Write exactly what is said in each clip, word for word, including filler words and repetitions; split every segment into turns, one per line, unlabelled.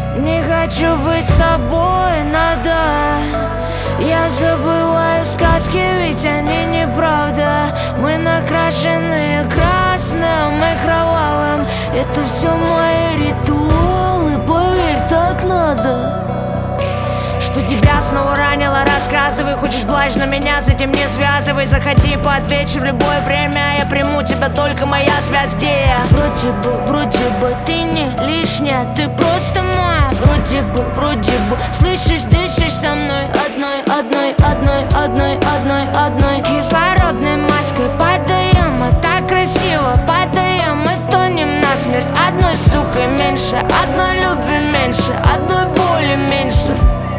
Не хочу быть собой, надо. Я забываю сказки, ведь они неправда. Мы накрашены красным и кровавым. Это все мои ритуалы, поверь, так надо. Что тебя снова ранило, рассказывай. Хочешь блажь, но меня с этим не связывай. Заходи, поотвечу в любое время. Я приму тебя, только моя связь, где я? Вроде бы, вроде бы ты не лишняя, ты просто моя. Вроде бы, вроде бы слышишь, дышишь со мной. Одной, одной, одной, одной, одной, одной кислородной маской падаем, мы так красиво падаем. Мы тонем насмерть, одной сукой меньше, одной любви меньше, одной боли меньше.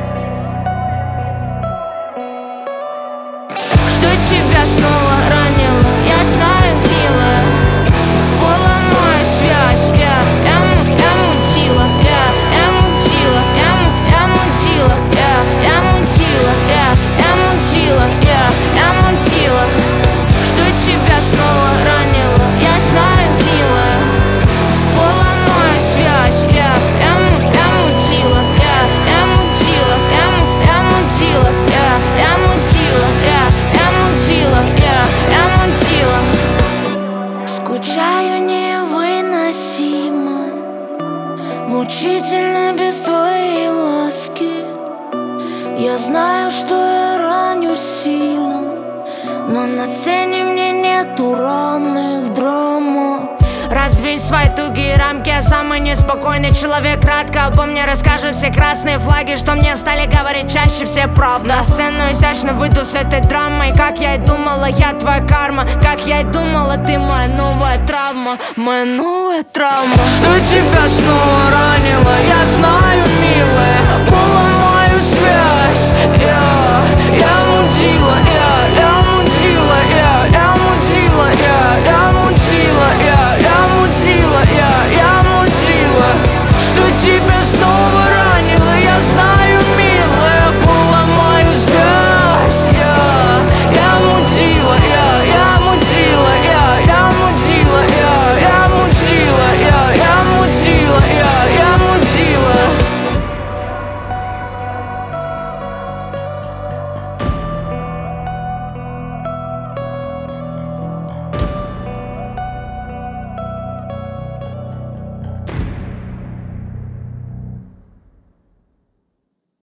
Что тебя снова ранило, я знаю, милая. Поломаю связь, я, я, я мутила, я, я мутила, я, я мутила, я, я мутила, я, я мутила, я, я мутила. Что тебя снова ранило, я знаю, милая. Поломаю связь, я, я, я мутила, я, я мутила, я, я мутила, я, я мутила, я, я мутила, я, я мутила. Скучаю невыносимо, мучительно без твоей ласки. Я знаю, что я раню сильно, но на сцене мне нету равных драма. Развей свои тугие рамки, я самый неспокойный человек. Кратко обо мне расскажут все красные флаги, что мне стали говорить чаще все правду. На сцену изящно выйду с этой драмой. Как я и думала, я твоя карма. Как я и думала, ты моя новая травма. Моя новая травма. Что тебя снова ранило, я